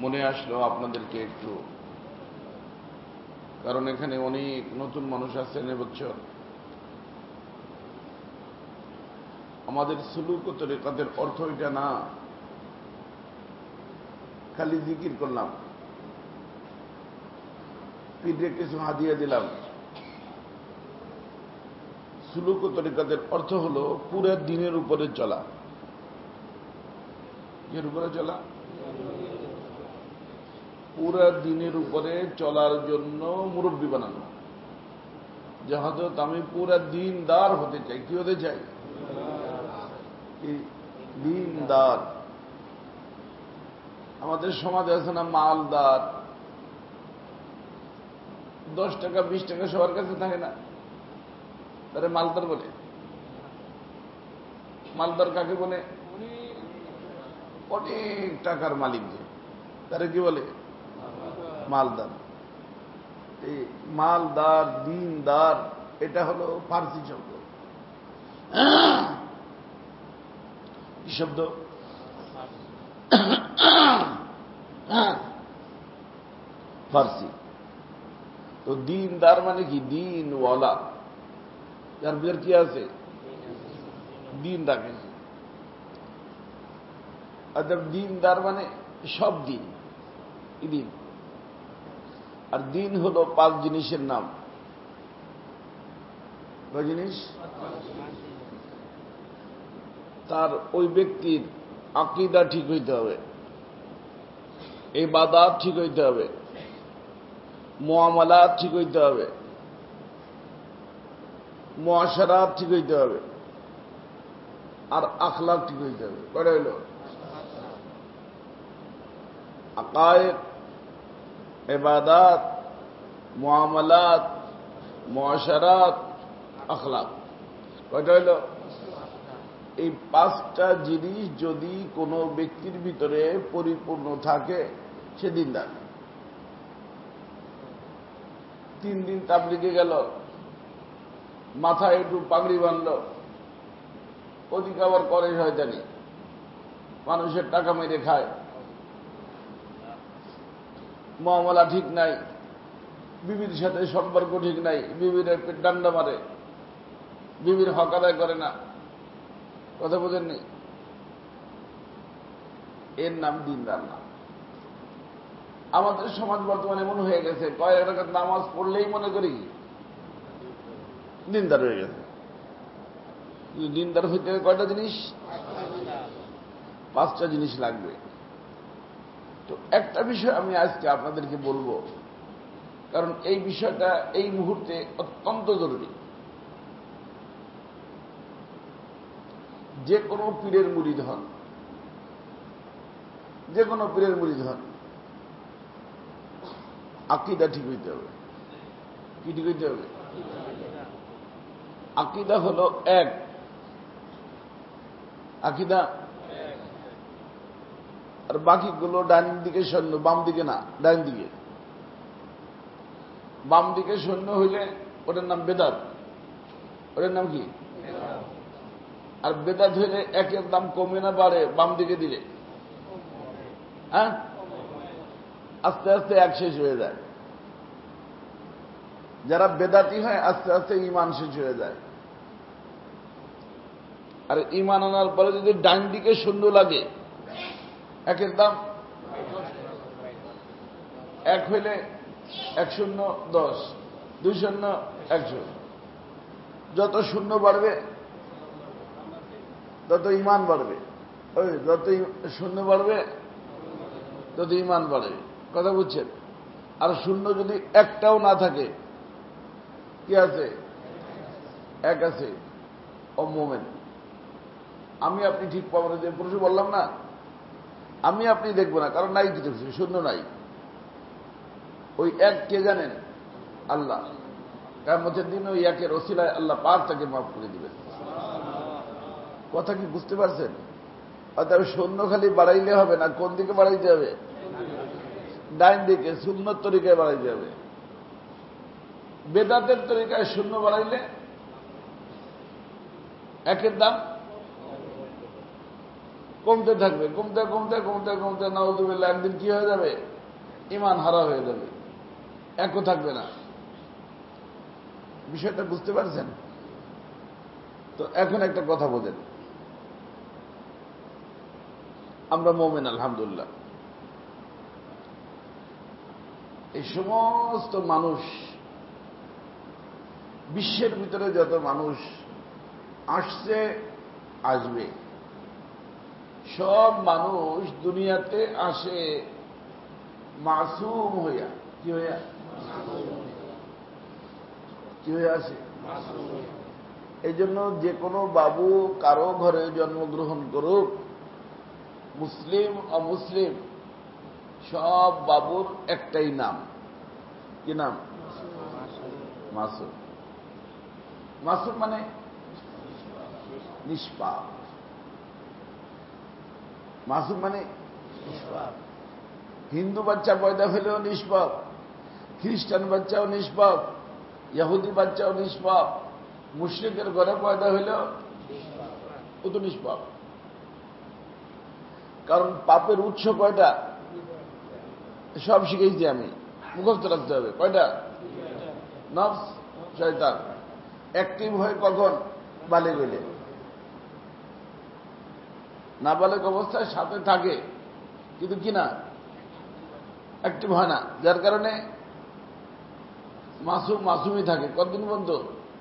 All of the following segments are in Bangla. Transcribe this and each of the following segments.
মনে আসলো আপনাদেরকে একটু, কারণ এখানে অনেক নতুন মানুষ আছেন এবছর। আমাদের সুলুক ও তরিকাতের অর্থ এটা না খালি জিকির করলাম, পীরে কিছু হাদিয়া দিলাম। সুলুক ও তরিকাতের অর্থ হল পুরা দিনের উপরে চলা। এর উপরে চলা, পুরা দিনের উপরে চলার জন্য মুরব্বী বানানো। যে হযরত আমি পুরা দিনদার হতে চাই। কি হতে চাই? দিনদার। আমাদের সমাজে আছে না মালদার, 10 টাকা 20 টাকা সবার কাছে থাকে না, তারে মালদার বলে। মালদার কাকে বলে? অনেক টাকার মালিক যে, তারে কি বলে? মালদার। এই মালদার, দিনদার, এটা হলো ফার্সি শব্দ। কি শব্দ? ফার্সি। তো দিনদার মানে কি? দিনওয়ালা, যার ভিতর কি আছে? দিন রাখে। আর দিনদার মানে সব দিন, দিন। আর দিন হল 5 জিনিসের নাম। কয় জিনিস? তার ওই ব্যক্তির আকীদা ঠিক হইতে হবে, ইবাদত ঠিক হইতে হবে, মুআমালাত ঠিক হইতে হবে, মুআশারাত ঠিক হইতে হবে, আর আখলাক ঠিক হইতে হবে। কয়টা হইল? আকায়েদ, ইবাদত, মুআমালাত, মুআশারাত, আখলাক। কয়টা হইল? এই 5টা জিনিস যদি কোনো ব্যক্তির ভিতরে পরিপূর্ণ থাকে, সে দিনদার। 3 দিন তাবলিগে গেল, মাথায় একটু পাগড়ি বাঁধল, ওদিক আবার করে শয়তানি, মানুষের টাকা মেরে খায়, মুআমালা ঠিক নাই, বিবির সাথে সম্পর্ক ঠিক নাই, বিবির পেট ডান্ডা মারে, বিবির হক আদায় করে না। কথা বোঝেননি? এর নাম দিনদার না। আমাদের সমাজ বর্তমানে এমন হয়ে গেছে, কয়েক রাকাত নামাজ পড়লেই মনে করি দিনদার হয়ে গেছে। দিনদার হইতে কয়টা জিনিস? 5টা জিনিস লাগবে। তো একটা বিষয় আমি আজকে আপনাদেরকে বলবো, কারণ এই বিষয়টা এই মুহূর্তে অত্যন্ত জরুরি। যে কোনো পীরের মুরিদ হন, যে কোনো পীরের মুরিদ হন, আকীদা ঠিক হইতে হবে। কি ঠিক হইতে হবে? আকীদা হলো এক। আকীদা আর বাকিগুলো ডান দিকে সৈন্য, বাম দিকে না, ডান দিকে। বাম দিকে সৈন্য হইলে ওটার নাম বেদাত। ওটার নাম কি? আর বেদাত হইলে একের দাম কমে না বাড়ে বাম দিকে দিলে? হ্যাঁ, আস্তে আস্তে এক শেষ হয়ে যায়। যারা বেদাতি হয় আস্তে আস্তে ঈমান শেষ হয়ে যায়। আর ঈমান আনার পরে যদি ডান দিকে শূন্য লাগে, একের দাম 1 হইলে 1 শূন্য 10, 2 শূন্য 100। যত শূন্য বাড়বে তত ঈমান বাড়বে, যত শূন্য বাড়বে তত ঈমান বাড়বে। কথা বুঝছেন? আর শূন্য যদি একটাও না থাকে, কি আছে? 1 আছে, ও মোমেন। আমি আপনি ঠিক পাবো না, যে পুরুষ বললাম না, আমি আপনি দেখবো না, কারণ নাই কিছু, শূন্য নাই। ওই 1 কে জানেন? আল্লাহ। কিয়ামতের দিন ওই 1-এর ওসিলায় আল্লাহ পাক তাকে মাফ করে দিবেন। কথা কি বুঝতে পারছেন? অর্থাৎ শূন্য খালি বাড়াইলে হবে না, কোন দিকে বাড়াইতে হবে? ডাইন দিকে, সুন্নত তরিকায় বাড়াইতে হবে। বেদাতের তরিকায় শূন্য বাড়াইলে 1-এর দাম কমতে থাকবে, কমতে কমতে কমতে কমতে নাউযুবিল্লাহ একদিন কি হয়ে যাবে? ঈমান হারা হয়ে যাবে, একও থাকবে না। বিষয়টা বুঝতে পারছেন? তো এখন একটা কথা বলেন, আমরা মুমিন আলহামদুলিল্লাহ, এই সমস্ত মানুষ, বিশ্বের ভিতরে যত মানুষ আসছে আসবে, সব মানুষ দুনিয়াতে আসে মাসুম হইয়া। কি হইয়া? কি হয়ে আসে? এই জন্য যে কোনো বাবু কারো ঘরে জন্মগ্রহণ করুক, মুসলিম অমুসলিম, সব বাবুর একটাই নাম। কি নাম? মাসুম। মাসুম মানে নিষ্পাপ। মাসুম মানে নিষ্পাপ। হিন্দু বাচ্চা পয়দা হলেও নিষ্পাপ, খ্রিস্টান বাচ্চাও নিষ্পাপ, ইহুদি বাচ্চাও নিষ্পাপ, মুশরিকের ঘরে পয়দা হইলেও ও তো নিষ্পাপ। কারণ পাপের উৎস কয়টা? সব শিখেছি আমি, মুখস্থ রাখতে হবে। কয়টা? নফস, শয়তান। অ্যাক্টিভ হয় কখন? বালেগ হইলে। নাবালেগ অবস্থায় সাথে থাকে কিন্তু কি না, অ্যাক্টিভ হয় না, যার কারণে মাসুম মাসুমই থাকে। কতদিন বন্ধু?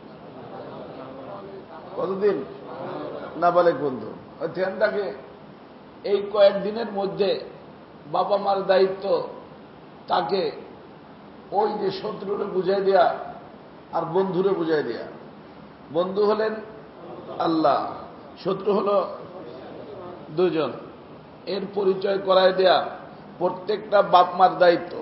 কতদিন? নাবালেগ বন্ধু ধ্যান থাকে। এই কয়েকদিনের মধ্যে বাবা মার দায়িত্ব তাকে ওই যে শত্রুরে বুঝাই দেয়া আর বন্ধুরে বুঝাই দেয়া। বন্ধু হলেন আল্লাহ, শত্রু হল দুজন। এর পরিচয় করায় দেয়া প্রত্যেকটা বাপ মার দায়িত্ব।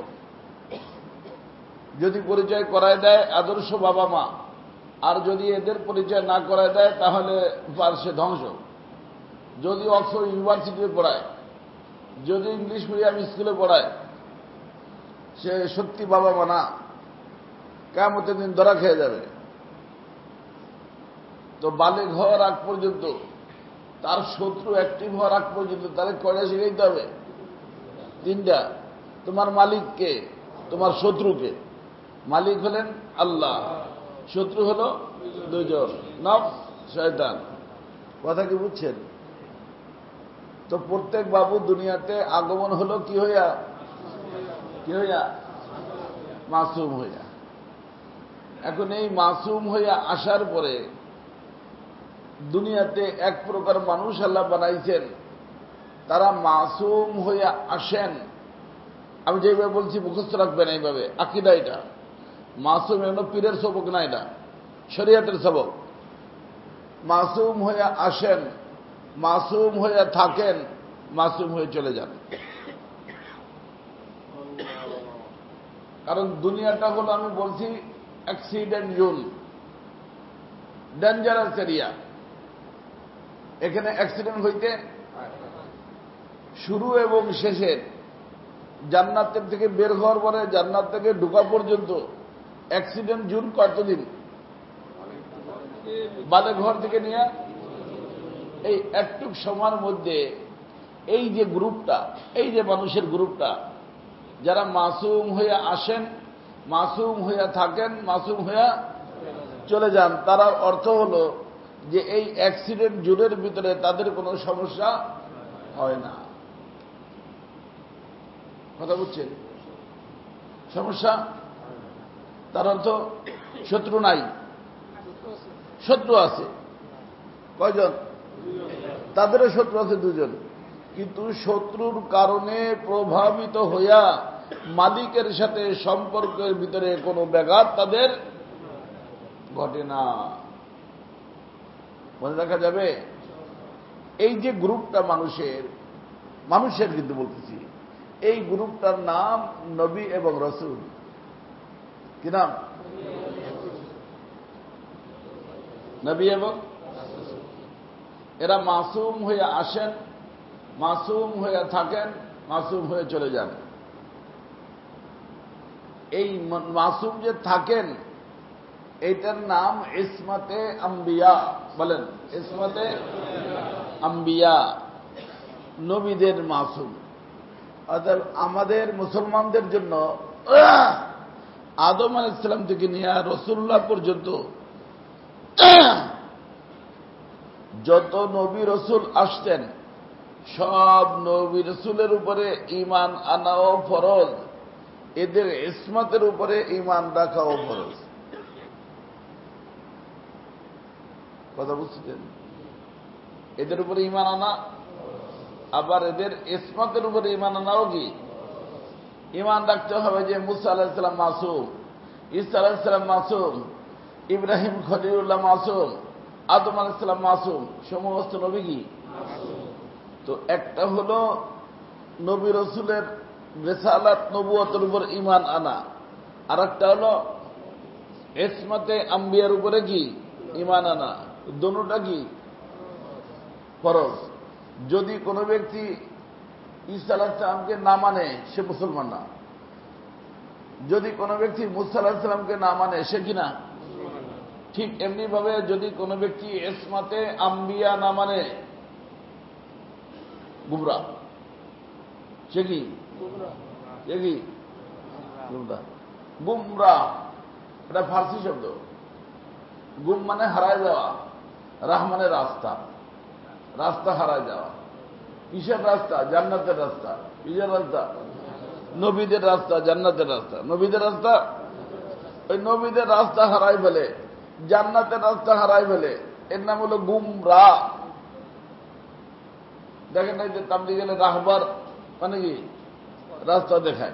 যদি পরিচয় করায় দেয় আদর্শ বাবা মা, আর যদি এদের পরিচয় না করায় দেয় তাহলে সে ধ্বংস। যদি অক্সফোর্ড ইউনিভার্সিটিতে পড়ায়, যদি ইংলিশ মিডিয়াম স্কুলে পড়ায়, সে সত্যি বাবা মা না, কিয়ামতের দিন ধরা খেয়ে যাবে। তো বালেগ হওয়ার আগ পর্যন্ত, তার শত্রু অ্যাক্টিভ হওয়ার আগ পর্যন্ত তাহলে কয়টা শিখাইতে হবে? তিনটা। তোমার মালিককে, তোমার শত্রুকে। মালিক হলেন আল্লাহ, শত্রু হল দুজন, নফস, শয়তান। কথা কি বুঝছেন? তো প্রত্যেক বাবু দুনিয়াতে আগমন হলো কি হইয়া? কি হইয়া? মাসুম হইয়া। এখন এই মাসুম হইয়া আসার পরে দুনিয়াতে এক প্রকার মানুষ আল্লাহ বানাইছেন, তারা মাসুম হইয়া আসেন। আমি যেভাবে বলছি মুখস্থ রাখবেন এইভাবে, আকীদা এটা। মাসুম এমন পীরের সবক না, এটা শরীয়তের সবক। মাসুম হইয়া আসেন, মাসুম হইয়া থাকেন, মাসুম হয়ে চলে যান। কারণ দুনিয়াটা হলো, আমি বলছি, অ্যাক্সিডেন্ট জোন, ডেঞ্জারাস এরিয়া। এখানে অ্যাক্সিডেন্ট হইতে শুরু এবং শেষের, জান্নাতের থেকে বের হওয়ার পরে জান্নাত থেকে ঢোকা পর্যন্ত অ্যাক্সিডেন্ট জোন কতদিন? বালে ঘর থেকে নিয়ে এই একটুক সময়ের মধ্যে এই যে গ্রুপটা, এই যে মানুষের গ্রুপটা, যারা মাসুম হয়ে আসেন, মাসুম হইয়া থাকেন, মাসুম হইয়া চলে যান, তার অর্থ হলো যে এই অ্যাক্সিডেন্ট জোনের ভিতরে তাদের কোনো সমস্যা হয় না। কথা বুঝছেন? সমস্যা, তার অর্থ শত্রু নাই, শত্রু আছে। কয়জন? তাদেরও শত্রু আছে দুজন, কিন্তু শত্রুর কারণে প্রভাবিত হইয়া মালিকের সাথে সম্পর্কের ভিতরে কোনো ব্যাঘাত তাদের ঘটে না। মনে রাখা যাবে, এই যে গ্রুপটা মানুষের কিন্তু বলতেছি, এই গ্রুপটার নাম নবী এবং রাসূল। কি নাম? নবী এবং এরা মাসুম হয়ে আসেন, মাসুম হয়ে থাকেন, মাসুম হয়ে চলে যান। এই মাসুম যে থাকেন, এইটার নাম ইসমতে আম্বিয়া। বলেন, ইসমতে আম্বিয়া। নবীদের মাসুম। অর্থাৎ আমাদের মুসলমানদের জন্য আদম আলাইহিস সালাম থেকে নিয়ে রাসূলুল্লাহ পর্যন্ত যত নবী রসুল আসতেন সব নবী রসুলের উপরে ঈমান আনাও ফরজ, এদের ইসমাতের উপরে ঈমান রাখাও ফরজ। কথা বুঝছেন? এদের উপরে ঈমান আনা, আবার এদের ইসমাতের উপরে ঈমান আনাও কি ঈমান রাখতে হবে যে মুসা আলাইহিস সালাম মাসুম, ঈসা আলাইহিস সালাম মাসুম, ইব্রাহিম খলিলুল্লাহ মাসুম, আদম আলাইহিস সালাম মাসুম, সমস্ত নবী কি। তো একটা হলো নবী রসুলের রিসালাত নবুয়তের উপর ঈমান আনা, আর একটা হলো ইসমাতে আম্বিয়ার উপরে কি ঈমান আনা। দুটোটা কি ফরজ। যদি কোনো ব্যক্তি ঈসা আলাইহিস সালামকে না মানে সে মুসলমান না, যদি কোনো ব্যক্তি মুসা আলাইহিস সালামকে না মানে সে কি না। ঠিক এমনি ভাবে যদি কোনো ব্যক্তি ইসমাতে আম্বিয়া না মানে গুমরাহ, সে কি গুমরাহ। এটা ফার্সি শব্দ। গুম মানে হারায় যাওয়া, রাহ মানে রাস্তা, রাস্তা হারায় যাওয়া। কিসের রাস্তা? জান্নাতের রাস্তা। কিসের রাস্তা? নবীদের রাস্তা, জান্নাতের রাস্তা। নবীদের রাস্তা, ওই নবীদের রাস্তা হারাই ফেলে, জান্নাতের রাস্তা হারাই ফেলে, এর নাম হলো গুমরাহ। দেখেন নাই যে তাবলীগে গেলে রাহবার মানে কি রাস্তা দেখায়,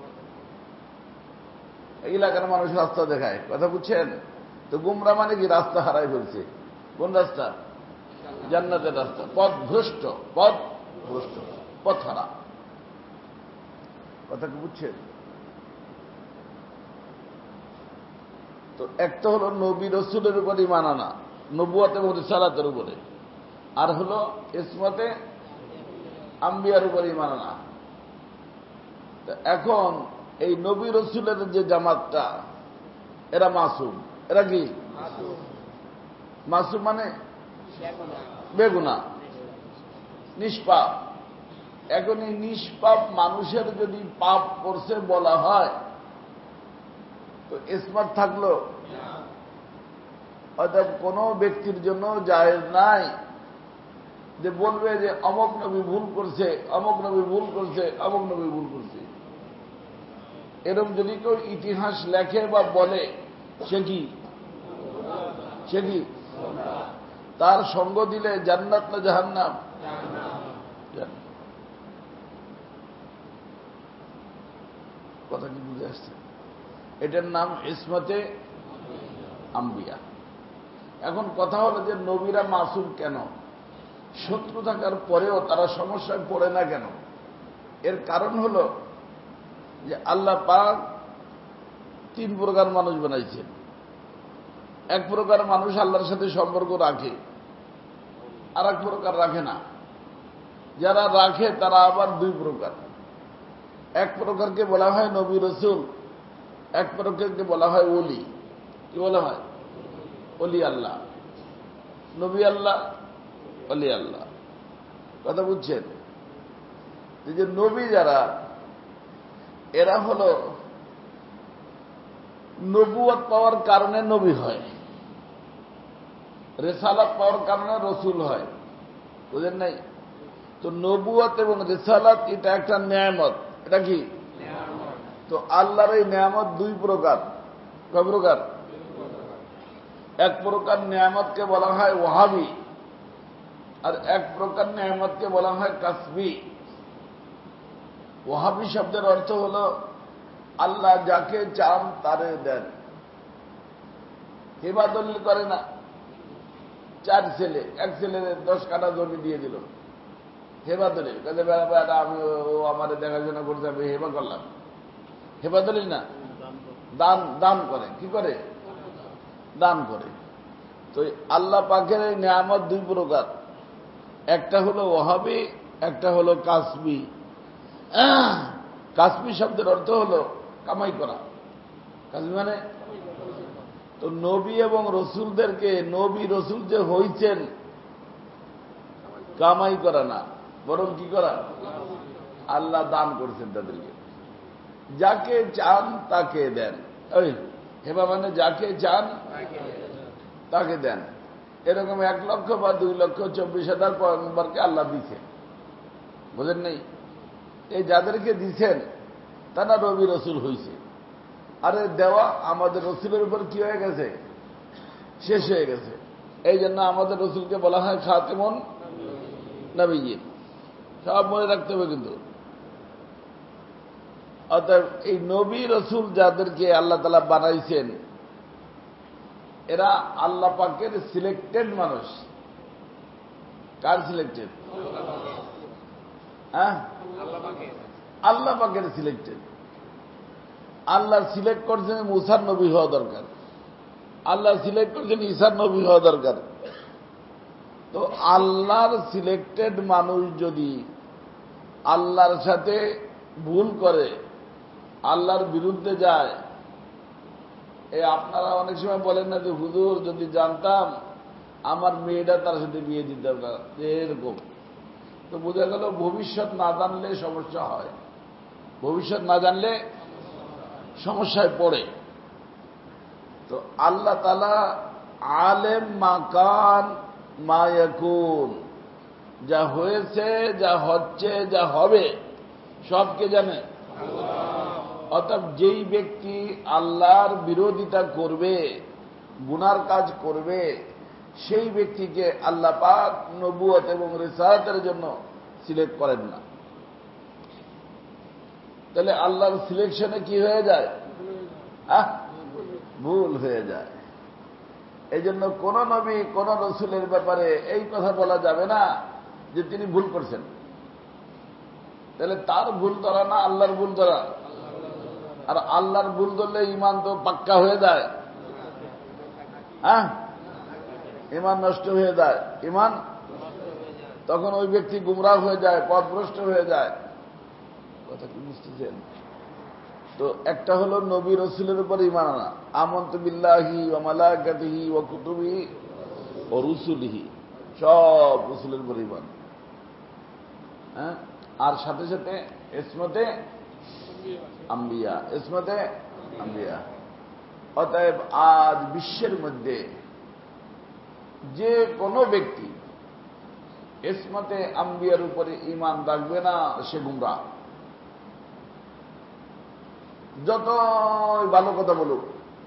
এই এলাকার মানুষ রাস্তা দেখায়। কথা বুঝছেন? তো গুমরাহ মানে কি রাস্তা হারাই ফেলছে। কোন রাস্তা? জান্নাতের রাস্তা। পথ ভ্রষ্ট, পথ হারা। কথা কি বুঝছেন? তো একটা হলো নবী রসুলের উপর ঈমান আনা, নবুয়ত এবং রিসালাতের উপরে, আর হলো ইসমাতে আম্বিয়ার উপর ঈমান আনা। এখন এই নবী রসুলের যে জামাতটা, এরা মাসুম। এরা কি মাসুম? মানে বেগুনাহ, নিষ্পাপ। এখন এই নিষ্পাপ মানুষের যদি পাপ করছে বলা হয় তো ইসমাত থাকলো। অর্থাৎ কোন ব্যক্তির জন্য জায়েজ নাই যে বলবে যে অমুক নবী ভুল করছে, অমুক নবী ভুল করছে, অমুক নবী ভুল করছে। এরকম যদি কেউ ইতিহাস লেখে বা বলে সে কি তার সঙ্গ দিলে জান্নাত না জাহান্নাম? কথা কি বুঝে আসছে? এটার নাম ইসমাতে আম্বিয়া। এখন কথা হলো যে নবীরা মাসুম কেন? শত্রু থাকার পরেও তারা সমস্যায় পড়ে না কেন? এর কারণ হলো যে আল্লাহ পাক 3 প্রকার মানুষ বানাইছেন। এক প্রকার মানুষ আল্লাহর সাথে সম্পর্ক রাখে, আর এক প্রকার রাখে না। যারা রাখে তারা আবার 2 প্রকার। এক প্রকারকে বলা হয় নবী রসুল, এক প্রকারকে বলা হয় ওলি। কি বলা হয়? ওলি আল্লাহ। নবী আল্লাহ, ওলি আল্লাহ। কথা বুঝছেন? এই যে নবী যারা, এরা হলো নবুয়ত পাওয়ার কারণে নবী হয়, রিসালাত পাওয়ার কারণে রসুল হয়। বুঝেন নাই? তো নবুয়ত এবং রিসালাত এটা একটা নিয়ামত। এটা কি? তো আল্লাহর এই নিয়ামত 2 প্রকার। কয় প্রকার? এক প্রকার নিয়ামতকে বলা হয় ওয়াহাবি, আর এক প্রকার নিয়ামতকে বলা হয় কাসবি। ওয়াহাবি শব্দের অর্থ হল আল্লাহ যাকে চান তারে দেন। হেবাদল্লি করে না। 4 ছেলে, এক ছেলে 10 কাঠা জমি দিয়ে দিল, হেবাদলি। কাজে বেড়া আমি ও আমার দেখাশোনা করতে, আমি হেবা করলাম। হেবাদলি না, দান করে। কি করে? দান করে। তো আল্লাহ পাকের এই নিয়ামত 2 প্রকার। একটা হলো ওয়াহাবি, একটা হলো কাসবি। কাসবি শব্দের অর্থ হলো কামাই করা। কাসবি মানে তো নবী এবং রসুলদেরকে, নবী রসুল যে হইছেন কামাই করা না, বরং কি করা, আল্লাহ দান করছেন তাদেরকে। যাকে চান তাকে দেন, ওই হেবা মানে যাকে চান তাকে দেন। এরকম 1 লক্ষ বা 2,24,000 পয়গম্বরকে আল্লাহ দিছে, বুঝেন নাই? এই যাদেরকে দিছেন তারা নবী রসুল হয়েছে। আরে দেওয়া আমাদের রসুলের উপর কি হয়ে গেছে, শেষ হয়ে গেছে। এই জন্য আমাদের রসুলকে বলা হয় খাতেমুন নবিয়্যিন। সব মনে রাখতে হবে কিন্তু। অতএব এই নবী রসুল যাদেরকে আল্লাহ তাআলা বানাইছেন এরা আল্লাহ পাকের সিলেক্টেড মানুষ। কার সিলেক্টেড? হ্যাঁ, আল্লাহ পাকের সিলেক্টেড। আল্লাহ সিলেক্ট করছেন মুসার নবী হওয়া দরকার, আল্লাহ সিলেক্ট করছেন ঈসার নবী হওয়া দরকার। তো আল্লাহর সিলেক্টেড মানুষ যদি আল্লাহর সাথে ভুল করে, আল্লাহর বিরুদ্ধে যায়, আপনারা অনেক সময় বলেন না যে হুজুর যদি জানতাম আমার মেয়েটা তার সাথে বিয়ে দিতাম না, এরকম। তো বোঝা গেল ভবিষ্যৎ না জানলে সমস্যা হয়, ভবিষ্যৎ না জানলে সমস্যায় পড়ে। তো আল্লাহ তাআলা আলেম মাকান মা ইয়াকুন, যা হয়েছে, যা হচ্ছে, যা হবে সবকে জানে। অর্থাৎ যেই ব্যক্তি আল্লাহর বিরোধিতা করবে, গুনার কাজ করবে, সেই ব্যক্তিকে আল্লাহ পাক নবুয়ত এবং রিসালাতের জন্য সিলেক্ট করেন না। তাহলে আল্লাহর সিলেকশনে কি হয়ে যায়? ভুল হয়ে যায়। এই জন্য কোন নবী কোন রসুলের ব্যাপারে এই কথা বলা যাবে না যে তিনি ভুল করছেন। তাহলে তার ভুল ধরা না আল্লাহর ভুল ধরা। আর আল্লাহর ভুল ধরলে ইমান তো পাক্কা হয়ে যায়। ইমান নষ্ট হয়ে যায়, ইমান তখন ওই ব্যক্তি গুমরাহ হয়ে যায়, পথভ্রষ্ট হয়ে যায়। কথা কি বুঝতেছেন? তো একটা হলো নবী রসুলের উপর ইমান আনা, আমানতু বিল্লাহি ওয়া মালাইকাতিহি ওয়া কুতুবিহি ওয়া রুসুলিহি, সব রসুলের উপর ইমান। আর সাথে সাথে ইসমতে আম্বিয়া, ইসমতে আম্বিয়া। অতএব আজ বিশ্বের মধ্যে যে কোনো ব্যক্তি ইসমতে আম্বিয়ার উপরে ইমান রাখবে না সে গুমরাহ। যত ভালো কথা বলুক,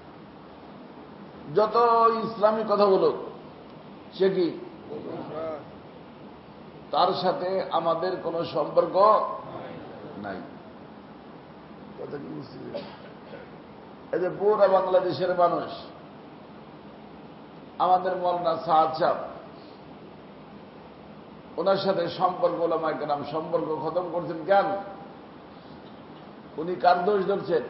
যত ইসলামী কথা বলুক, সে কি? তার সাথে আমাদের কোনো সম্পর্ক নাই। কথা কি বুঝতে? এই যে পুরা বাংলাদেশের মানুষ, আমাদের মওলানা সাদ সাহেব, ওনার সাথে সম্পর্ক ওলামায়ে কেরাম সম্পর্ক খতম করছেন কেন? উনি কার দোষ ধরছেন?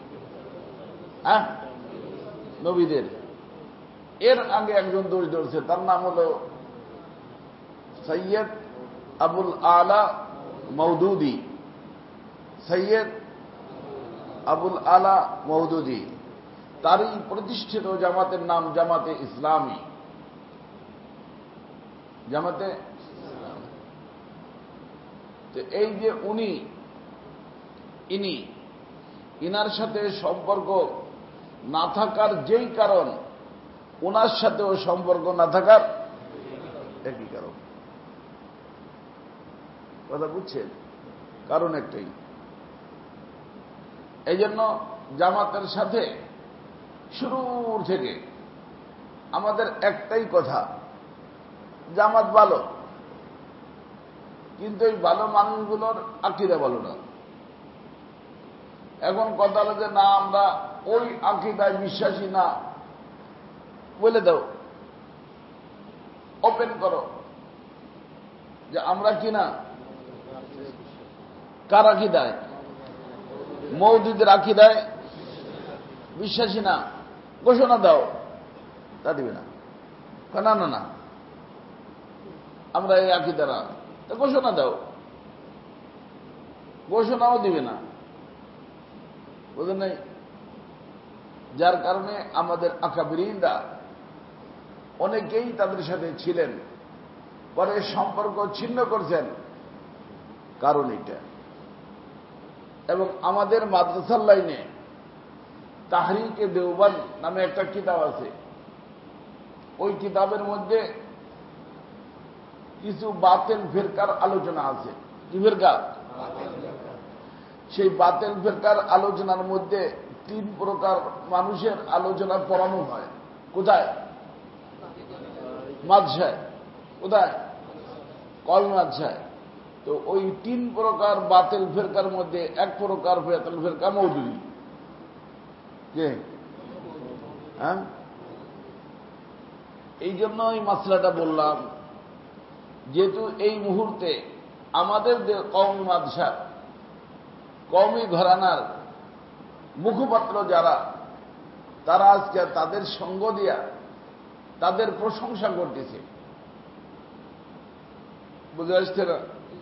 নবীদের। এর আগে একজন দোষ ধরছে, তার নাম হল সৈয়দ আবুল আলা মওদুদি। সৈয়দ আবুল আলা মওদুদি, তারই প্রতিষ্ঠিত জামাতের নাম জামাতে ইসলামী। জামাতে তো এই যে ইনার সাথে সম্পর্ক না থাকার যেই কারণ, ওনার সাথেও সম্পর্ক না থাকার একই কারণ। কথা বুঝছেন? কারণ একটাই। এই জন্য জামাতের সাথে শুরুর থেকে আমাদের একটাই কথা, জামাত ভালো, কিন্তু এই ভালো মানুষগুলোর আকীদা ভালো না। এখন কথা হলো যে না, আমরা ওই আকীদায় বিশ্বাসী না, বলে দাও, ওপেন করো যে আমরা কি না, কার আকীদায়? মওদুদের আকীদায় বিশ্বাসী না, ঘোষণা দাও। তা দিবে না, না না না, আমরা এই আকীদা না, ঘোষণা দাও। ঘোষণাও দিবে না, বুঝলেন নাই? যার কারণে আমাদের আকাবিরিনরা অনেকেই তাদের সাথে ছিলেন, পরে সম্পর্ক ছিন্ন করছেন, কারণ এটা। এবং আমাদের মাদ্রাসার লাইনে তাহরিকে দেওবন্দ নামে একটা কিতাব আছে। ওই কিতাবের মধ্যে কিছু বাতিল ফিরকার আলোচনা আছে। কি ফিরকা? সেই বাতিল ফিরকার আলোচনার মধ্যে 3 প্রকার মানুষের আলোচনা পড়ানো হয়। কোথায়? মাদ্রাসায়। কোথায়? কওমি মাদ্রাসায়। তো ওই 3 প্রকার বাতিল ফিরকার মধ্যে 1 প্রকার বাতিল ফিরকা মওদুদী। কে? হ্যাঁ, এই জন্য এই মাসলাটা বললাম, যেহেতু এই মুহূর্তে আমাদের কওমি মাদ্রাসা, কওমি ঘরানার মুখপাত্র যারা, তারা আজকে তাদের সঙ্গ দিয়া তাদের প্রশংসা করতেছে। বুঝে আসছে না?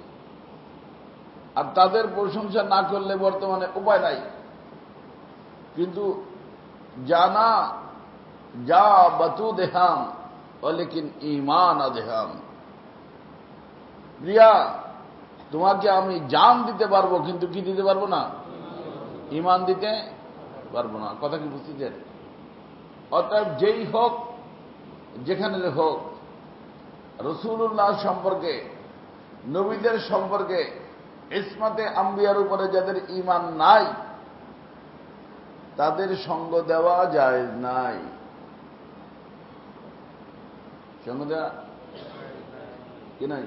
আর তাদের প্রশংসা না করলে বর্তমানে উপায় নাই। কিন্তু জানা যা বাতু দেহাম লেকিন ঈমান আদেহাম। প্রিয়া, তোমাকে আমি জান দিতে পারবো, কিন্তু কি দিতে পারবো না? ঈমান দিতে পারবো না। কথা কি বুঝতেছেন? অতএব যেই হোক, যেখানে হোক, রাসূলুল্লাহ সম্পর্কে, নবীদের সম্পর্কে, ইসমাতে আম্বিয়ার উপরে যাদের ঈমান নাই, তাদের সঙ্গ দেওয়া জায়েজ নাই। সঙ্গ দেওয়া কি নাই?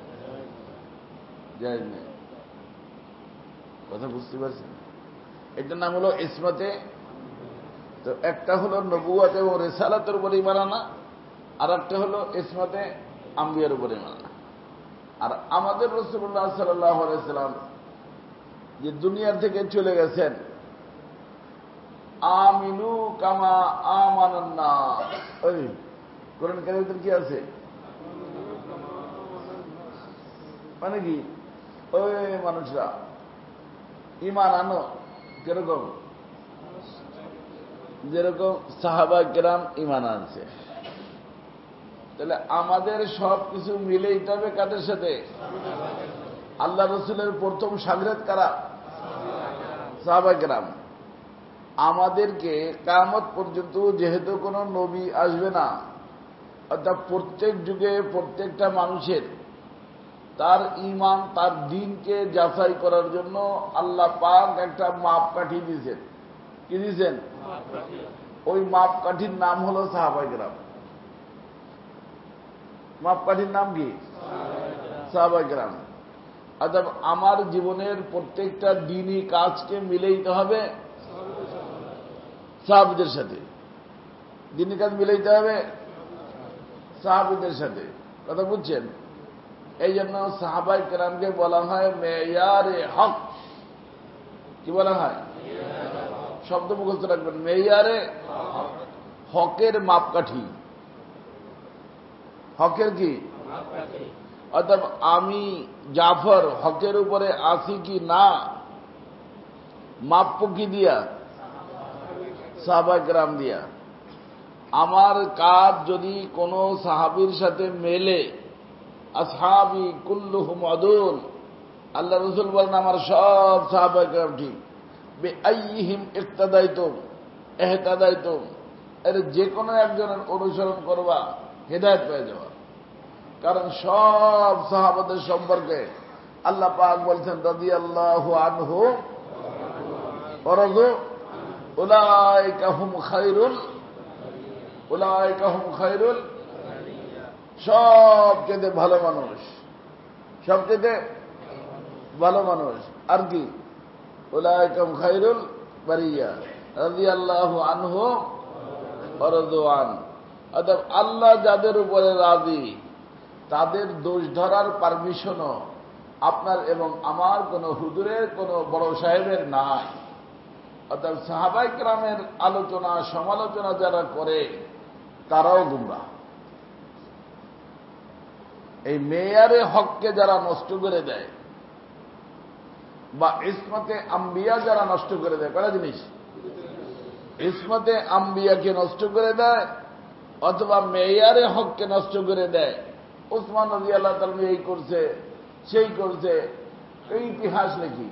জায়েজ নেই। কথা বুঝতে পারছেন? এটার নাম হলো ইসমাতে। তো একটা হলো নবুয়ত এবং রিসালাতের উপরে ঈমান আনা, আর একটা হলো ইসমাতে আম্বিয়ার উপরে ঈমান আনা। আর আমাদের রাসূলুল্লাহ সাল্লাল্লাহু আলাইহি সাল্লাম যে দুনিয়ার থেকে চলে গেছেন, আমিনু কামা আমানান নাস। ওই কোরআন কারীমের কি আছে? মানে কি? ওই মানুষরা ঈমান আনো কিরকম? যেরকম সাহাবা কেরাম ঈমান আনছে। তাহলে আমাদের সব কিছু মিলেই তবে কাদের সাথে? আল্লাহ রসুলের প্রথম শাগরেদ কারা? সাহাবা কেরাম। আমাদেরকে কিয়ামত পর্যন্ত যেহেতু কোনো নবী আসবে না, অর্থাৎ প্রত্যেক যুগে প্রত্যেকটা মানুষের তার ঈমান, তার দ্বীনকে যাচাই করার জন্য আল্লাহ পাক একটা মাপকাঠি দিয়েছেন। কি দিয়েছেন? ওই মাপকাঠির নাম হলো সাহাবায়ে কেরাম। মাপকাঠির নাম কি? সাহাবায়ে কেরাম। অর্থাৎ আমার জীবনের প্রত্যেকটা দ্বীনি কাজকে মিলাইতে হবে সাহাবীদের সাথে। দ্বীনি কাজ মিলাইতে হবে সাহাবীদের সাথে। কথা বুঝছেন? এই জন্য সাহাবায়ে কেরামকে বলা হয় মেয়ারে হক। কি বলা হয়? শব্দ মুখস্থ রাখবেন, মেয়ারে হকের মাপকাঠি। হকের কি? অর্থাৎ আমি জাফর হকের উপরে আছি কি না, মাপব কি দিয়া? সাহাবায়ে কেরাম দিয়া। আমার কাজ যদি কোনো সাহাবীর সাথে মেলে, আসহাবি কুল্লুহুম আদুল, আল্লাহ রসুল বলেন আমার সব সাহাবায়ে কেরাম ঠিক। বেআইহিম ইক্তাদাইতুম ইহতাদাইতুম, এর যে কোনো একজনের অনুসরণ করবা, হেদায়েত পেয়ে যাওয়া। কারণ সব সাহাবাদের সম্পর্কে আল্লাহ পাক বলছেন রাদিয়াল্লাহু আনহু ওয়া রাযু উলাইকা হুম খায়রুল, উলাইকা হুম খায়রুল, সবচেয়ে ভালো মানুষ, সবচেয়ে ভালো মানুষ। আর কি? উলাইকা হুম খায়রুল বারিয়া রাদিয়াল্লাহু আনহু ওয়া রাযু আন। অর্থাৎ আল্লাহ যাদের উপরে রাজি, তাদের দোষ ধরার পারমিশনও আপনার এবং আমার কোন হুজুরের, কোন বড় সাহেবের নাই। অর্থাৎ সাহাবায়ে কেরামের আলোচনা সমালোচনা যারা করে তারাও গুমরাহ। এই মেয়ারে হককে যারা নষ্ট করে দেয়, বা ইসমতে আম্বিয়া যারা নষ্ট করে দেয়, কয়টা জিনিস? ইসমতে আম্বিয়াকে নষ্ট করে দেয়, অথবা মেয়ারে হককে নষ্ট করে দেয়। ওসমান রাদিয়াল্লাহু তাআলা এই করছে, সেই করছে, এই ইতিহাস লেখি।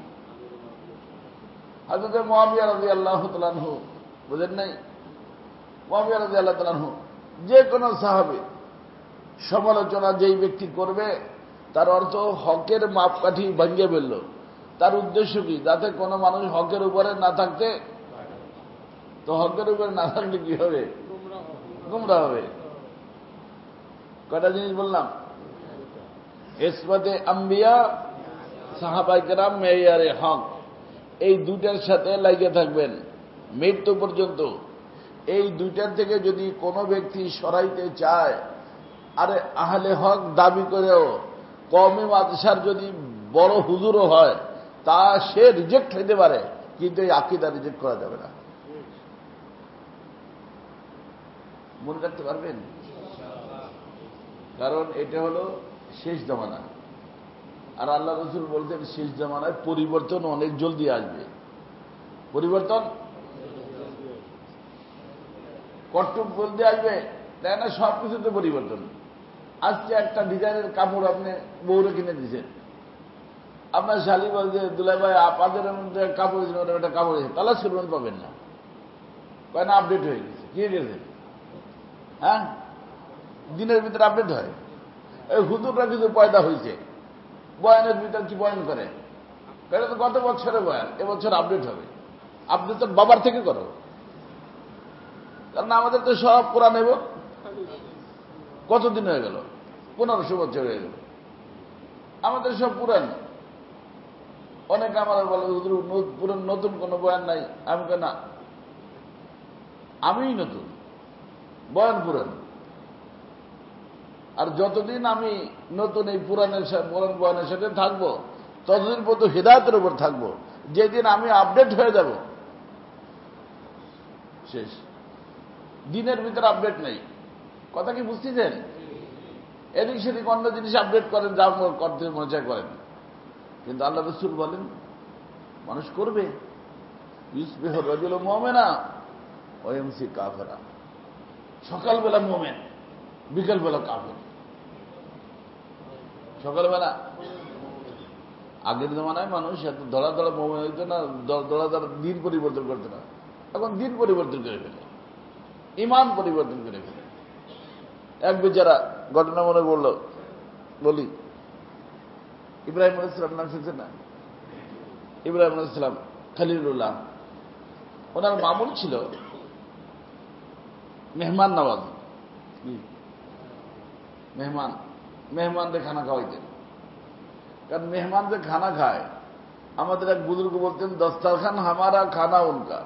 হযরত মুআবিয়া রাদিয়াল্লাহু তাআলা আনহু, বুঝেন নাই? মুআবিয়া রাদিয়াল্লাহু তাআলা আনহু যে কোনো সাহাবী সমালোচনা যেই ব্যক্তি করবে তার অর্থ হকের মাপকাঠি ভেঙে ফেলল। তার উদ্দেশ্য কি? যাতে কোনো মানুষ হকের উপরে না থাকতে, তো হকের উপরে না থাকলে কি হবে? গুমরাহ হবে। কয়টা জিনিস বললাম? ইসমাতে আম্বিয়া, সাহাবায়ে কেরাম, মেয়ারে হক, এই দুইটার সাথে লাগিয়ে থাকবেন মৃত্যু পর্যন্ত। এই দুইটার থেকে যদি কোনো ব্যক্তি সরাইতে চায়, আরে আহলে হক দাবি করেও কওমি মাদ্রাসার যদি বড় হুজুরও হয়, তা সে রিজেক্ট হইতে পারে, কিন্তু এই আকীদা রিজেক্ট করা যাবে না। মনে রাখতে পারবেন? কারণ এটা হলো শেষ জামানা। আর আল্লাহ রাসূল বলতেন শেষ জামানায় পরিবর্তন অনেক জলদি আসবে। পরিবর্তন কটুক বলতে আসবে, তাই না? সব কিছুতে পরিবর্তন। আজকে একটা ডিজাইনের কাপড় আপনি বউরে কিনে দিয়েছেন, আপনার শালী বলছে দুলাই ভাই আপনাদের মধ্যে কাপড় একটা কাপড় এসে তালাশ করবেন, পাবেন না, কয় না আপডেট হয়ে গেছে। কি গেছে? হ্যাঁ, দিনের ভিতরে আপডেট হয়। এই হুজুররা কিছু পয়দা হয়েছে, বয়ানের ভিতর কি বয়ান করে, এটা তো গত বছরের বয়ান, এবছর আপডেট হবে। আপডেট তো বাবার থেকে করো, কারণ আমাদের তো সব কোরআন নেব। কতদিন হয়ে গেল? 1500 বছর হয়ে গেল, আমাদের সব পুরান। অনেকে আমার বলে পুরান, নতুন কোন বয়ান নাই। আমি কেন না, আমিই নতুন, বয়ান পুরান। আর যতদিন আমি নতুন এই পুরান বয়ানের সাথে থাকবো, ততদিন পর্যন্ত হিদায়াতের উপর থাকবো। যেদিন আমি আপডেট হয়ে যাব, শেষ। দিনের ভিতরে আপডেট নেই। কথা কি বুঝতেছেন? এদিক সেদিক অন্য জিনিস আপডেট করেন, যা করতে মজা করেন, কিন্তু আল্লাহ রাসূল বলেন মানুষ করবে। ইউসবিহু রাজুলু মুমিনা ওয়া ইয়ামসি কাফিরা। সকালবেলা মুমিন, বিকেলবেলা কাফির। সকালবেলা আগের জমানায় মানুষ এত ধরা ধরা মুমিন হইতো না, ধরা ধরা দিন পরিবর্তন করতো না। এখন দিন পরিবর্তন করে ফেলে, ইমান পরিবর্তন করে ফেলে। এক বেচারা ঘটনা মনে পড়ল, বলি। ইব্রাহিম আলাইহিস সালাম নাম শুনছেন না? ইব্রাহিম আলাইহিস সালাম খলিলুল্লাহ, ওনার মামুল ছিল মেহমান নওয়াজ। মেহমানদের খানা খাওয়াইতেন। কারণ মেহমানদের খানা খায়, আমাদের এক বুজুর্গ বলতেন দস্তরখান হামারা খানা উনকা।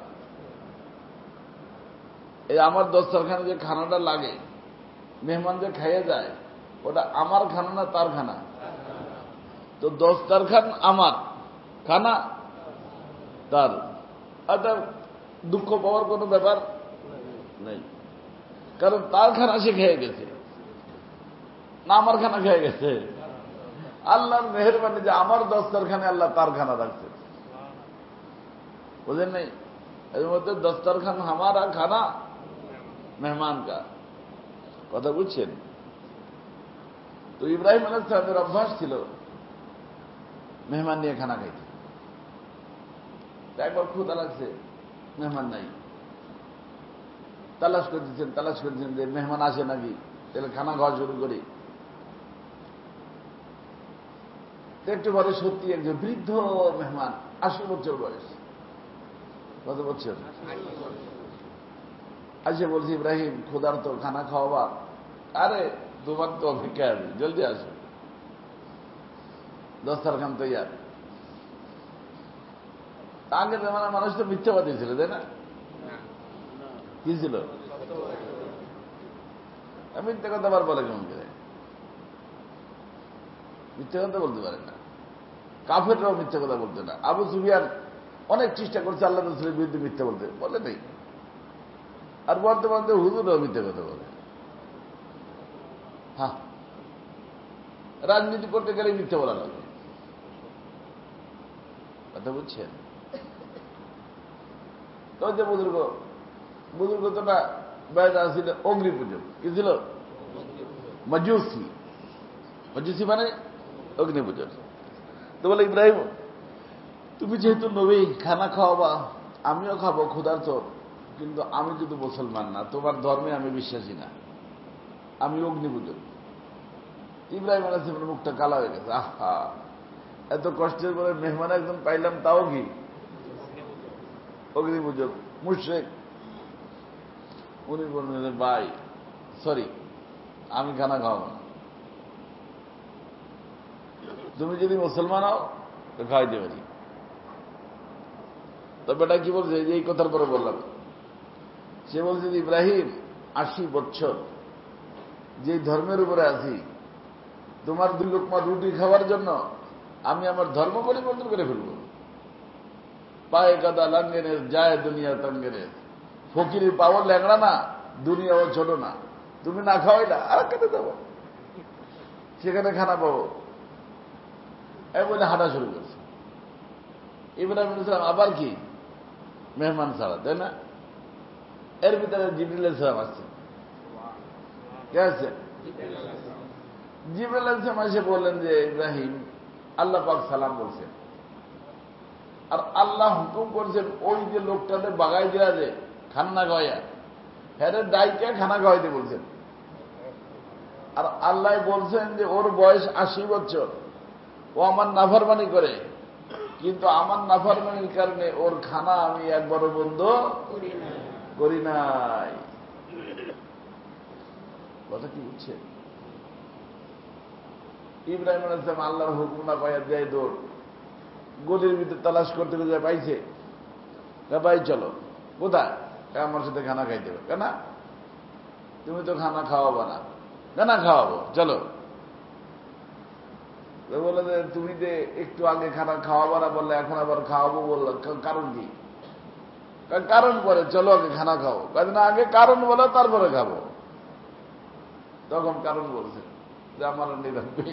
এই আমার দস্তরখানে যে খানাটা লাগে, মেহমানদের খাইয়ে যায়, ওটা আমার খানা না তার খানা। তো দস্তরখান আমার, খানা তার। এটা দুঃখ পাওয়ার কোনো ব্যাপার নেই, কারণ তার খানা সে খেয়ে গেছে, না আমার খানা খেয়ে গেছে। আল্লাহর মেহেরবানি যে আমার দস্তরখানে আল্লাহ তার খানা রাখছে, বুঝেন নাই? এর মধ্যে দস্তরখান হামারা, খানা মেহমান কা। কথা বুঝছেন? তো ইব্রাহিম আলাইহিস সালামের অভ্যাস ছিল মেহমান নিয়ে খানা খাইতে। একবার ক্ষুধা লাগছে, মেহমান নাই, তালাশ করতেছেন যে মেহমান আসে নাকি, তাহলে খানা খাওয়া শুরু করি। একটু পরে সত্যি একজন বৃদ্ধ মেহমান, 80 বছর বয়স। কত বছর? আসে বলছি ইব্রাহিম ক্ষুধার তো, খানা খাওয়াবা। আরে তোমার তো অপেক্ষা আছে, জলদি আসো, দস্তরখান তৈয়ার। আগের জামানার মানুষ তো মিথ্যাবাদী ছিল, তাই না? কি ছিল? মিথ্যা কথা আবার বলে কেমন করে? মিথ্যা কথা বলতে পারে না। কাফেররাও মিথ্যা কথা বলতে না। আবু সুফিয়ান অনেক চেষ্টা করছে আল্লাহ রাসূলের বিরুদ্ধে মিথ্যা বলতে, বলে নেই। আর বর্তমানে হুজুররাও মিথ্যা কথা বলে। হ্যাঁ, রাজনীতি করতে গেলে মিথ্যা বলা লাগে। কথা বুঝছেন? তো যে বুজুর্গ তো না বাইরে ছিল অগ্নি পুজো। কি ছিল? মজুসি। মজুসি মানে অগ্নি পুজো। তো বলে ইব্রাহিম তুমি যেহেতু নবী খানা খাওয়াবা, আমিও খাবো ক্ষুধার্ত, কিন্তু আমি কিন্তু মুসলমান না, তোমার ধর্মে আমি বিশ্বাসী না, আমি অগ্নিপূজক। ইব্রাহিম আলাইহিস সালামের মুখটা কালা হয়ে গেছে। আহা, এত কষ্টের পরে মেহমান একজন পাইলাম, তাও কি অগ্নিপূজক, মুশরিক। উনি বললেন ভাই সরি, আমি খানা খাওয়াবো না, তুমি যদি মুসলমান হও তো খাওয়াইতে পারি। তো বেটা কি বলছে, যে এই কথার পরে বললাম, সে বলছে যে ইব্রাহিম 80 বছর যে ধর্মের উপরে আছি, তোমার 2 লোকমা রুটি খাওয়ার জন্য আমি আমার ধর্ম পরিবর্তন করে ফেলব। পায়ে কাদা লাঙ্গেনের যায় দুনিয়া তঙ্গেনের, ফকিরের পাওয়া ল্যাংড়া না, দুনিয়াও ছোট না, তুমি না খাওয়াই না আর কেটে দেবো, সেখানে খানা পাবো, এই বলে হাঁটা শুরু করছে। ইব্রাহিম আলাইহিস সালাম আবার কি মেহমান ছাড়া, তাই না? এর ভিতরে জিবরিল আলাইহিস সালাম আসছে। কে আছে? জিবরিল আলাইহিস সালাম এসে বললেন যে ইব্রাহিম, আল্লাহ পাক সালাম বলছেন, আর আল্লাহ হুকুম করছেন ওই যে লোকটাতে বাগাই দেওয়া যে খান্না খাওয়াইয়া, হ্যাঁ ডাইকে খানা খাওয়াইতে বলছেন। আর আল্লাহ বলছেন যে ওর বয়স 80 বছর, ও আমার নাফরমানি করে, কিন্তু আমার নাফরমানির কারণে ওর খানা আমি একবারও বন্ধ করি নাই। কথা কি বুঝছে? ইব্রাহিম আলাইহিস সালাম আল্লাহর হুকুম না পাইয়া দেয় দৌড়, গলির ভিতরে তালাশ করতে যায়, পাইছে, ভাই চলো। কোথায়? আমার সাথে খানা খাইতে হবে। কেন? তুমি তো খানা খাওয়াবো না। কেন খাওয়াবো? চলো। বলে যে তুমি যে একটু আগে খানা খাওয়াবো না বললে, এখন আবার খাওয়াবো বললো, কারণ কি? কারণ পরে, চলো আগে খানা খাও। না, আগে কারণ বলো তারপরে খাবো। তখন কারণ বলছে যে আমার নিরাপে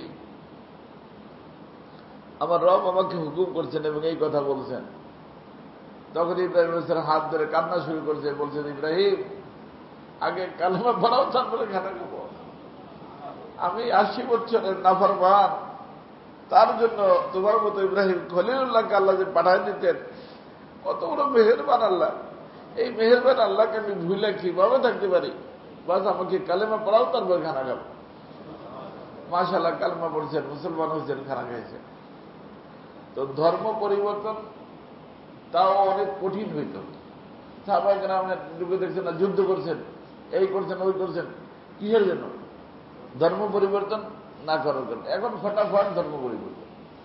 আমার রব আমাকে হুকুম করছেন এবং এই কথা বলছেন। তখন ইব্রাহিম আলাইহিস সালাম হাত ধরে কান্না শুরু করছে, বলছেন ইব্রাহিম আগে কালেমা পড়াও তারপরে খানা খাবো। আমি 80 বছরের নাফরমান, তার জন্য তোমার মতো ইব্রাহিম খলিলুল্লাহকে আল্লাহ যে পাঠায় দিতেন, কত বড় মেহেরবান আল্লাহ। এই মেহেরবান আল্লাহকে আমি ভুলে কিভাবে থাকতে পারি? বাস আমাকে কালেমা পড়াও তারপরে খানা খাবো। মাশাআল্লাহ কালেমা পড়ছেন, মুসলমান হয়েছেন, খানা খাইছেন। তো ধর্ম পরিবর্তন তাও অনেক কঠিন হইত। সাহাবায়ে কেরামের যুগে দেখছেন না, যুদ্ধ করছেন, এই করছেন, ওই করছেন, কিসের জন্য? ধর্ম পরিবর্তন না করার জন্য। এখন ফটাফট ধর্ম পরিবর্তন,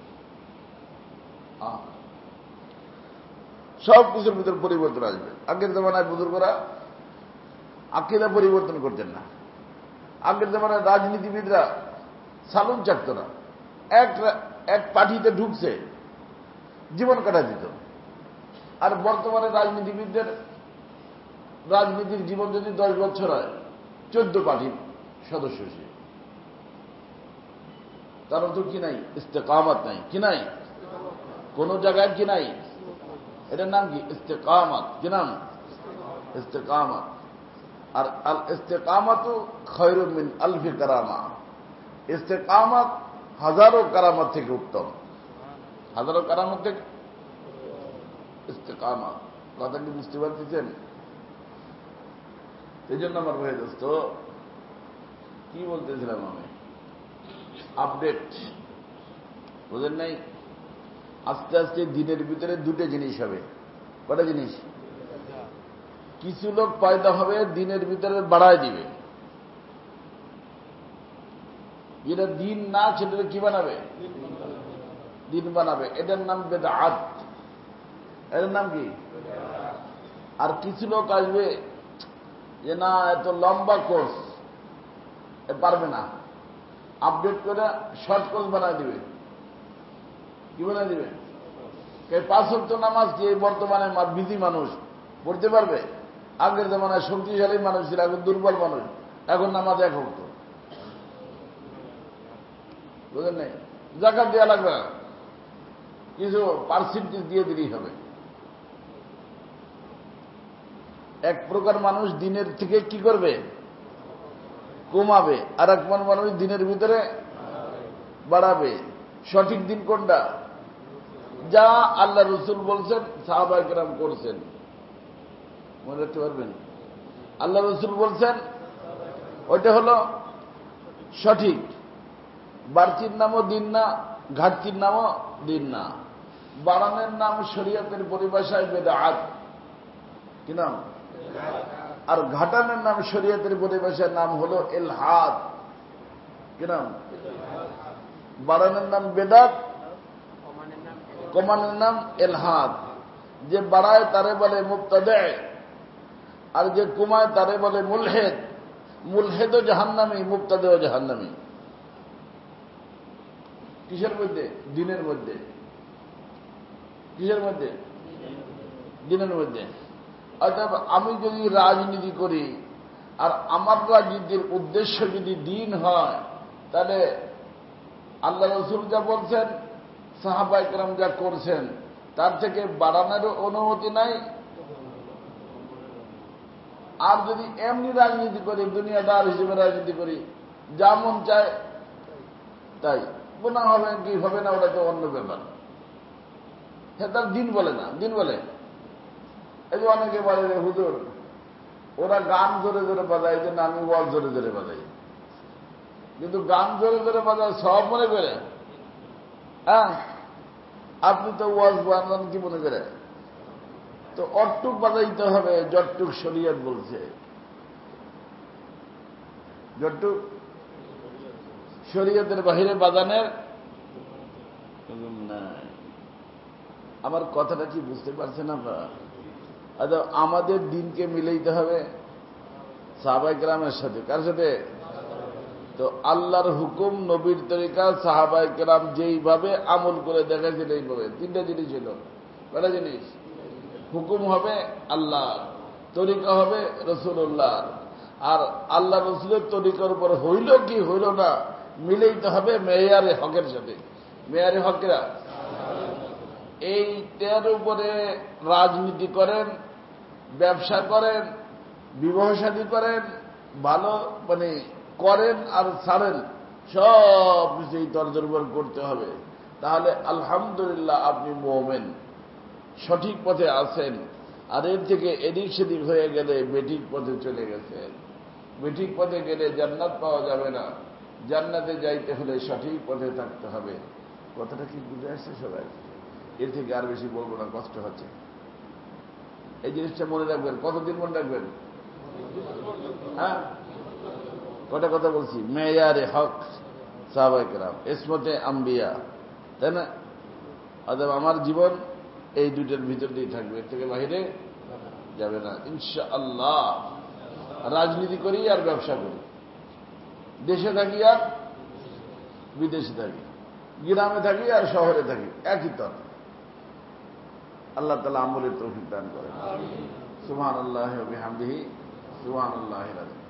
সব কিছুর ভিতর পরিবর্তন আসবে। আগের জামানায় বুজুর্গরা আকীদা পরিবর্তন করতেন না। আগের জামানায় রাজনীতিবিদরা সালুন চাকত না, এক পার্টিতে ঢুকছে জীবন কাটা দিত। আর বর্তমানে রাজনীতিবিদদের রাজনীতির জীবন যদি 10 বছর হয়, 14 পার্টির সদস্য সে। তার অর্থ কি নাই? ইস্তেকামত নাই। কি নাই? কোন জায়গায় কি নাই? এটার নাম কি? ইস্তেকামত। কি নাম? ইস্তেকামত। আর আল ইস্তেকামত খায়রুম মিন আলফি কারামা। ইস্তেকামত হাজারো কারামত থেকে উত্তম। হাজারো কারামত থেকে ইস্তেকামত। কথা কি বুঝতে পারতেছেন? এই জন্য আমার ভাই দোস্ত, কি বলতেছিলাম আমি, আপডেট বুঝেন নাই? আস্তে আস্তে দিনের ভিতরে 2টে জিনিস হবে। কটা জিনিস? কিছু লোক পয়দা হবে দিনের ভিতরে বাড়ায় দিবে, যেটা দিন না সেটা কি বানাবে? দিন বানাবে। এটার নাম বেদআত। এটার নাম কি? আর কিছু লোক আসবে যে না, এত লম্বা কোর্স পারবে না, আপডেট করে শর্ট কোর্স বানায় দিবে। কি বানায় দিবে? 5 ওয়াক্ত নামাজ কি এই বর্তমানে বিধি মানুষ পড়তে পারবে? আগের জামানায় শক্তিশালী মানুষ ছিল, এখন দুর্বল মানুষ, এখন নামাজ 1 ওয়াক্ত। বুঝলেন নাই? যাকাত দেওয়া লাগবে না, কিছু পার্সেন্টেজ দিয়ে দিলেই হবে। এক প্রকার মানুষ দিনের থেকে কি করবে? কমাবে। আর এক মানুষ দিনের ভিতরে বাড়াবে। সঠিক দিন কোনটা? যা আল্লাহ রসুল বলছেন সাহাবায়ে কেরাম করছেন। মনে রাখতে পারবেন, আল্লাহ রসুল বলছেন ওইটা হলো সঠিক। বাড়তির নামও দিন না, ঘাটতির নামও দিন না। বাড়ানোর নাম শরীয়তের পরিভাষায় বেদাত, কি নাম? আর ঘাটানোর নাম শরীয়তের পরিভাষার নাম হলো ইলহাদ, কি নাম? বাড়ানোর নাম বেদাত, কমানোর নাম ইলহাদ। যে বাড়ায় তারে বলে মুবতাদি, আর যে কমায় তারে বলে মুলহিদ। মুলহিদও জাহান্নামী, মুবতাদিও জাহান্নামী। কিসের মধ্যে? দিনের মধ্যে। কিসের মধ্যে? দিনের মধ্যে। অর্থাৎ আমি যদি রাজনীতি করি আর আমার রাজনীতির উদ্দেশ্য যদি দিন হয়, তাহলে আল্লাহ রসুল যা বলছেন, সাহাবায়ে কেরাম যা করছেন, তার থেকে বাড়ানোর অনুমতি নাই। আর যদি এমনি রাজনীতি করি, দুনিয়াদার হিসেবে রাজনীতি করি, যা মন চায় তাই, গুনাহ হবে কি হবে না ওটা তো অন্য ব্যাপার। হ্যাঁ, তার দিন বলে না, দিন বলে। এই যে অনেকে বলে রে হুজুর, ওরা গান জোরে জোরে বাজায়, যে আমি ওয়াজ জোরে জোরে বাজাই, কিন্তু গান জোরে জোরে বাজায় সব মনে করে। হ্যাঁ, আপনি তো ওয়াজ বাজান কি মনে করে? তো অট্টুক বাজাইতে হবে যট্টুক শরীয়ত বলছে। যট্টুক শরীয়তের বাহিরে বাজানের নাই। আমার কথাটা কি বুঝতে পারছেন আপনারা? আচ্ছা, আমাদের দিনকে মিলাইতে হবে সাহাবায়ে কেরামের সাথে। কার সাথে? তো আল্লাহর হুকুম, নবীর তরিকা, সাহাবায়ে কেরাম যেইভাবে আমল করে দেখাইছেন এইভাবে। তিনটা জিনিস ছিল। কয়টা জিনিস? হুকুম হবে আল্লাহ, তরিকা হবে রাসূলুল্লাহ, আর আল্লাহ রসুলের তরিকার উপর হইল কি হইল না মিলাইতে হবে মেয়ারে হকের সাথে। মেয়ারে হকেরা এইটার উপরে রাজনীতি করেন, ব্যবসা করেন, বিবাহ শাদী করেন, ভালো মানে করেন আর ছাড়েন, সব কিছু এই তর্জের উপর করতে হবে। তাহলে আলহামদুলিল্লাহ আপনি মুমিন, সঠিক পথে আছেন। আর এর থেকে এদিক সেদিক হয়ে গেলে বেঠিক পথে চলে গেছেন। বেঠিক পথে গেলে জান্নাত পাওয়া যাবে না। জান্নাতে যাইতে হলে সঠিক পথে থাকতে হবে। কথাটা কি বুঝে আসছে সবাই? এর থেকে আর বেশি বলবো না, কষ্ট হচ্ছে। এই জিনিসটা মনে রাখবেন। কতদিন মনে রাখবেন? হ্যাঁ, কটা কথা বলছি? মেয়ারে হক সাহাবায়ে কেরাম, ইসমতে আম্বিয়া, তাই না? অতএব আমার জীবন এই দুইটার ভিতর দিয়ে থাকবে, এর থেকে বাহিরে যাবে না ইনশাআল্লাহ। রাজনীতি করি আর ব্যবসা করি, দেশে থাকি আর বিদেশে থাকি, গ্রামে থাকি আর শহরে থাকি, একই তর। আল্লাহ তাআলা আমলের তৌফিক দান করেন। সুবহানাল্লাহি ওয়া বিহামদিহি, সুবহানাল্লাহিল আযীম।